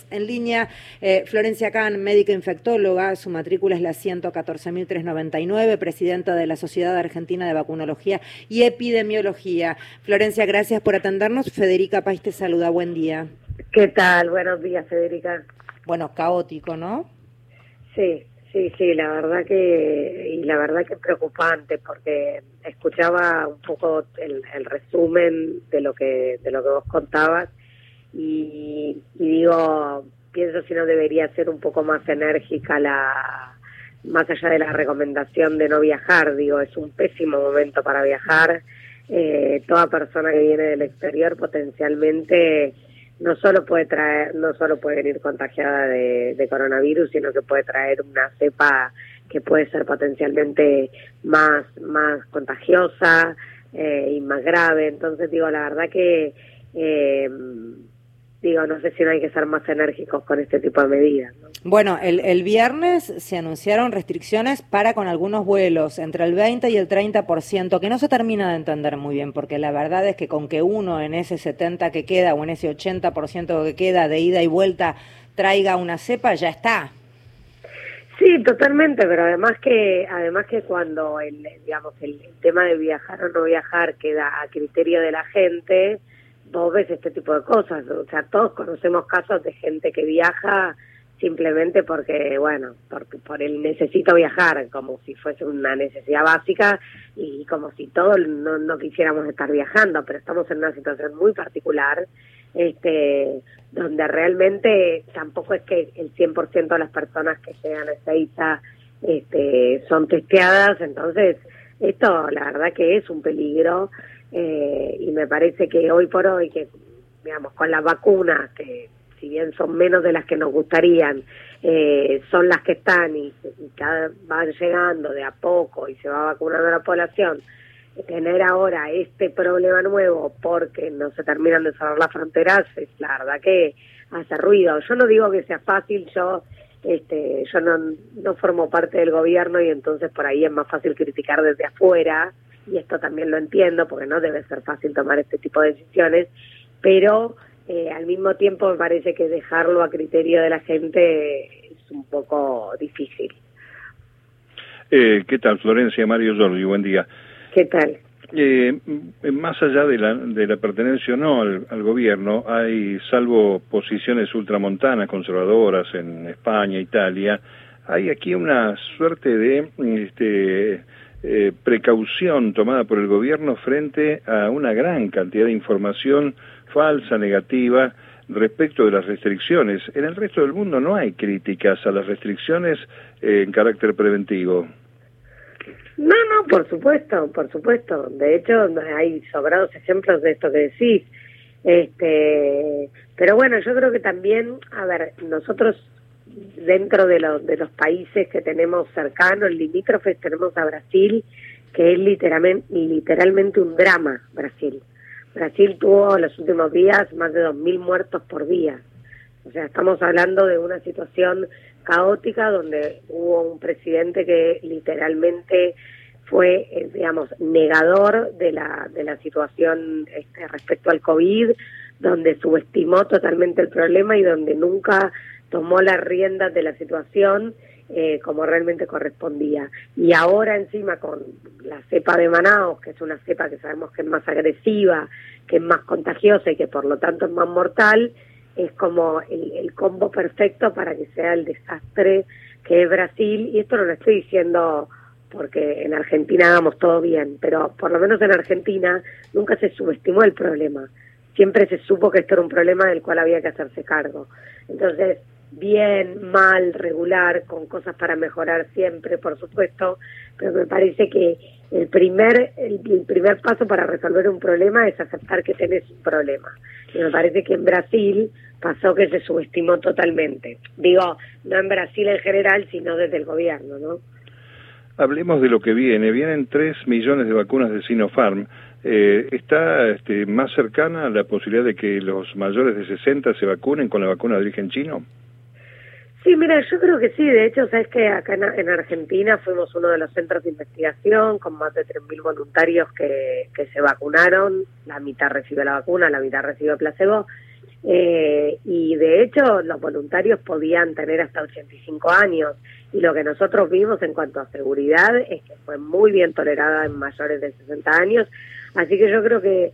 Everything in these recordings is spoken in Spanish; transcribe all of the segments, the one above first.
en línea Florencia Kahn, médica infectóloga, su matrícula es la 114.399, presidenta de la Sociedad Argentina de Vacunología y Epidemiología. Florencia, gracias por atendernos. Federica País te saluda, buen día. ¿Qué tal? Buenos días, Federica. Bueno, caótico, ¿no? Sí, la verdad que preocupante, porque escuchaba un poco el resumen de lo que vos contabas y digo, pienso si no debería ser un poco más enérgica más allá de la recomendación de no viajar. Digo, es un pésimo momento para viajar. Toda persona que viene del exterior potencialmente no solo puede venir contagiada de coronavirus, sino que puede traer una cepa que puede ser potencialmente más contagiosa y más grave. Entonces digo, la verdad que no sé si no hay que ser más enérgicos con este tipo de medidas, ¿no? Bueno, el viernes se anunciaron restricciones con algunos vuelos, entre el 20 y el 30%, que no se termina de entender muy bien, porque la verdad es que con que uno en ese 70 que queda o en ese 80% que queda de ida y vuelta traiga una cepa, ya está. Sí, totalmente, pero además que cuando el tema de viajar o no viajar queda a criterio de la gente, vos ves este tipo de cosas. O sea, todos conocemos casos de gente que viaja simplemente porque, por el necesito viajar, como si fuese una necesidad básica y como si todos no quisiéramos estar viajando, pero estamos en una situación muy particular, donde realmente tampoco es que el 100% de las personas que llegan a Ezeiza son testeadas. Entonces esto la verdad que es un peligro, y me parece que hoy por hoy, que digamos con las vacunas, que si bien son menos de las que nos gustarían, son las que están y cada van llegando de a poco y se va vacunando a la población, tener ahora este problema nuevo porque no se terminan de cerrar las fronteras, es la verdad que hace ruido. Yo no digo que sea fácil, yo no formo parte del gobierno y entonces por ahí es más fácil criticar desde afuera, y esto también lo entiendo porque no debe ser fácil tomar este tipo de decisiones, pero al mismo tiempo me parece que dejarlo a criterio de la gente es un poco difícil. ¿Qué tal, Florencia? Mario Giorgi, buen día. ¿Qué tal? Más allá de la pertenencia o no al gobierno, hay, salvo posiciones ultramontanas, conservadoras en España, Italia, hay aquí una suerte de precaución tomada por el gobierno frente a una gran cantidad de información falsa, negativa, respecto de las restricciones. En el resto del mundo no hay críticas a las restricciones en carácter preventivo. No, por supuesto. De hecho, hay sobrados ejemplos de esto que decís. Pero bueno, yo creo que también, nosotros dentro de los países que tenemos cercanos, limítrofes, tenemos a Brasil, que es literalmente un drama. Brasil tuvo en los últimos días más de 2.000 muertos por día. O sea, estamos hablando de una situación caótica donde hubo un presidente que literalmente fue, negador de la situación respecto al COVID, donde subestimó totalmente el problema y donde nunca tomó las riendas de la situación como realmente correspondía. Y ahora encima con la cepa de Manaus, que es una cepa que sabemos que es más agresiva, que es más contagiosa y que por lo tanto es más mortal, es como el combo perfecto para que sea el desastre que es Brasil. Y esto no lo estoy diciendo porque en Argentina hagamos todo bien, pero por lo menos en Argentina nunca se subestimó el problema. Siempre se supo que esto era un problema del cual había que hacerse cargo. Entonces, bien, mal, regular, con cosas para mejorar siempre, por supuesto, pero me parece que el primer paso para resolver un problema es aceptar que tenés un problema. Y me parece que en Brasil pasó que se subestimó totalmente. Digo, no en Brasil en general, sino desde el gobierno, ¿no? Hablemos de lo que viene. Vienen 3 millones de vacunas de Sinopharm. ¿Está más cercana la posibilidad de que los mayores de 60 se vacunen con la vacuna de origen chino? Sí, mira, yo creo que sí. De hecho, sabes que acá en Argentina fuimos uno de los centros de investigación con más de 3.000 voluntarios que se vacunaron. La mitad recibió la vacuna, la mitad recibió placebo. y de hecho los voluntarios podían tener hasta 85 años, y lo que nosotros vimos en cuanto a seguridad es que fue muy bien tolerada en mayores de 60 años, así que yo creo que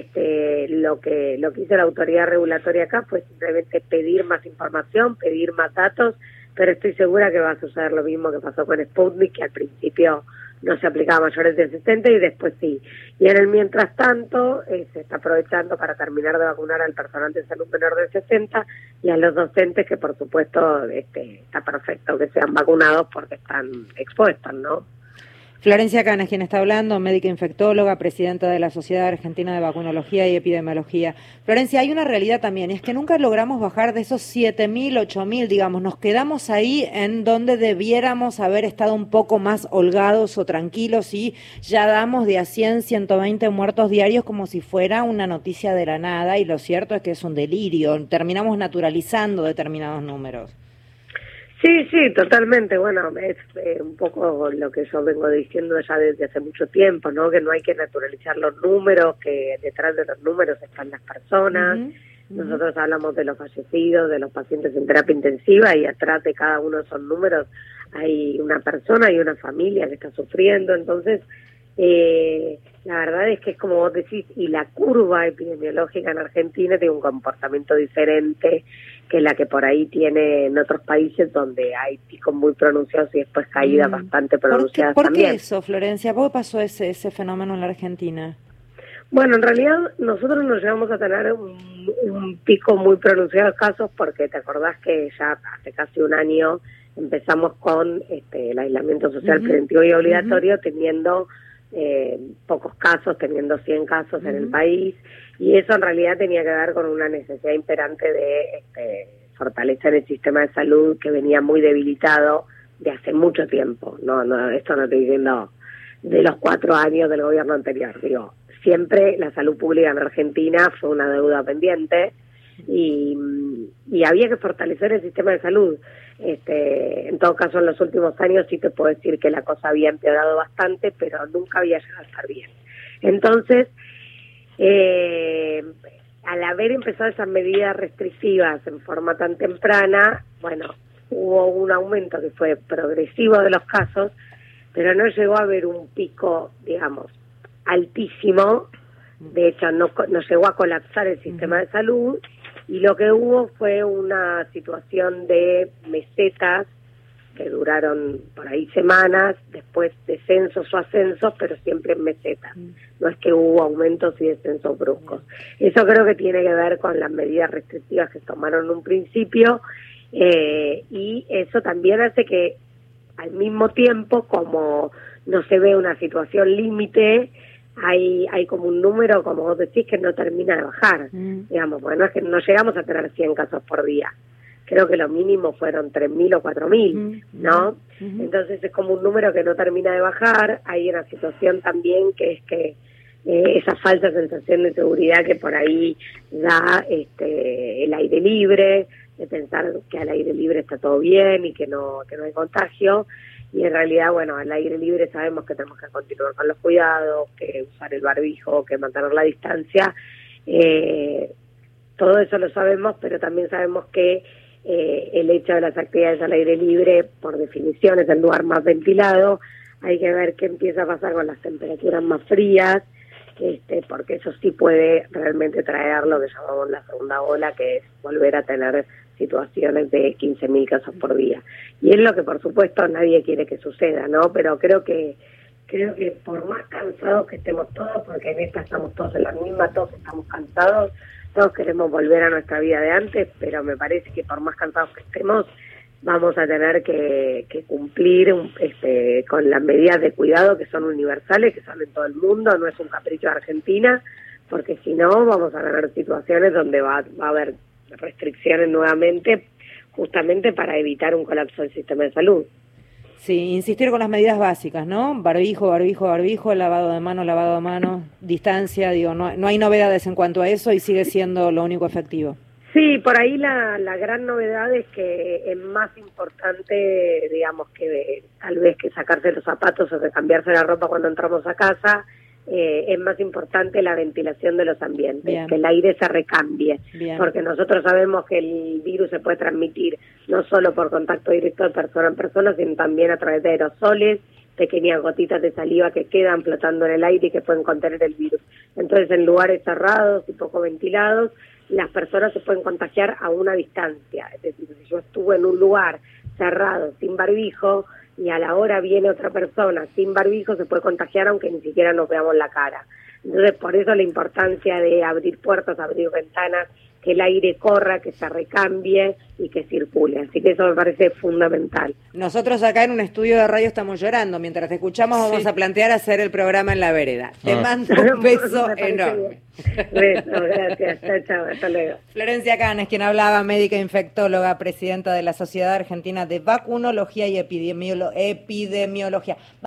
lo que hizo la autoridad regulatoria acá fue simplemente pedir más información, pedir más datos, pero estoy segura que va a suceder lo mismo que pasó con Sputnik, que al principio no se aplicaba a mayores de 60 y después sí. Y en el mientras tanto se está aprovechando para terminar de vacunar al personal de salud menor de 60 y a los docentes, que por supuesto está perfecto que sean vacunados porque están expuestos, ¿no? Florencia Cana es quien está hablando, médica infectóloga, presidenta de la Sociedad Argentina de Vacunología y Epidemiología. Florencia, hay una realidad también, y es que nunca logramos bajar de esos 7.000, 8.000, digamos, nos quedamos ahí en donde debiéramos haber estado un poco más holgados o tranquilos, y ya damos de a 100, 120 muertos diarios como si fuera una noticia de la nada, y lo cierto es que es un delirio, terminamos naturalizando determinados números. Sí, sí, totalmente. Bueno, es un poco lo que yo vengo diciendo ya desde hace mucho tiempo, ¿no? Que no hay que naturalizar los números, que detrás de los números están las personas. Nosotros hablamos de los fallecidos, de los pacientes en terapia intensiva, y atrás de cada uno de esos números hay una persona y una familia que está sufriendo. Entonces, la verdad es que es como vos decís, y la curva epidemiológica en Argentina tiene un comportamiento diferente que la que por ahí tiene en otros países, donde hay picos muy pronunciados y después caídas bastante pronunciadas también. ¿Por qué eso, Florencia? ¿Por qué pasó ese fenómeno en la Argentina? Bueno, en realidad nosotros nos llegamos a tener un pico muy pronunciado de casos, porque te acordás que ya hace casi un año empezamos con el aislamiento social preventivo y obligatorio, teniendo pocos casos, teniendo 100 casos en el país, y eso en realidad tenía que ver con una necesidad imperante de fortalecer el sistema de salud, que venía muy debilitado de hace mucho tiempo. Esto no estoy diciendo de los 4 años del gobierno anterior, digo, siempre la salud pública en Argentina fue una deuda pendiente, y había que fortalecer el sistema de salud. En todo caso, en los últimos años sí te puedo decir que la cosa había empeorado bastante, pero nunca había llegado a estar bien. Entonces, al haber empezado esas medidas restrictivas en forma tan temprana, bueno, hubo un aumento que fue progresivo de los casos, pero no llegó a haber un pico, digamos, altísimo. De hecho, no llegó a colapsar el sistema de salud, y lo que hubo fue una situación de mesetas que duraron por ahí semanas, después descensos o ascensos, pero siempre en mesetas. No es que hubo aumentos y descensos bruscos. Eso creo que tiene que ver con las medidas restrictivas que tomaron en un principio, y eso también hace que al mismo tiempo, como no se ve una situación límite, hay como un número, como vos decís, que no termina de bajar. Digamos, bueno, es que no llegamos a tener 100 casos por día. Creo que lo mínimo fueron 3.000 o 4.000, ¿no? Entonces es como un número que no termina de bajar. Hay una situación también que es que esa falsa sensación de seguridad que por ahí da el aire libre, de pensar que al aire libre está todo bien y que no hay contagio. Y en realidad, bueno, al aire libre sabemos que tenemos que continuar con los cuidados, que usar el barbijo, que mantener la distancia. Todo eso lo sabemos, pero también sabemos que el hecho de las actividades al aire libre, por definición, es el lugar más ventilado. Hay que ver qué empieza a pasar con las temperaturas más frías, porque eso sí puede realmente traer lo que llamamos la segunda ola, que es volver a tener situaciones de 15.000 casos por día. Y es lo que, por supuesto, nadie quiere que suceda, ¿no? Pero creo que por más cansados que estemos todos, porque en esta estamos todos en la misma, todos estamos cansados, todos queremos volver a nuestra vida de antes, pero me parece que por más cansados que estemos, vamos a tener que cumplir con las medidas de cuidado que son universales, que son en todo el mundo, no es un capricho de Argentina, porque si no vamos a tener situaciones donde va a haber restricciones nuevamente, justamente para evitar un colapso del sistema de salud. Sí, insistir con las medidas básicas, ¿no? Barbijo, lavado de mano, distancia, digo, no hay novedades en cuanto a eso, y sigue siendo lo único efectivo. Sí, por ahí la gran novedad es que es más importante, digamos, que tal vez que sacarse los zapatos o que cambiarse la ropa cuando entramos a casa, es más importante la ventilación de los ambientes, Bien. que el aire se recambie, Bien. porque nosotros sabemos que el virus se puede transmitir no solo por contacto directo de persona en persona, sino también a través de aerosoles, pequeñas gotitas de saliva que quedan flotando en el aire y que pueden contener el virus. Entonces, en lugares cerrados y poco ventilados, las personas se pueden contagiar a una distancia. Es decir, si yo estuve en un lugar cerrado, sin barbijo, y a la hora viene otra persona sin barbijo, se puede contagiar aunque ni siquiera nos veamos la cara. Entonces, por eso la importancia de abrir puertas, abrir ventanas, que el aire corra, que se recambie y que circule. Así que eso me parece fundamental. Nosotros acá en un estudio de radio estamos llorando. Mientras te escuchamos vamos a plantear hacer el programa en la vereda. Te mando un beso enorme. Beso, gracias. Chao, chao. Hasta luego. Florencia Canes, quien hablaba, médica infectóloga, presidenta de la Sociedad Argentina de Vacunología y Epidemiología.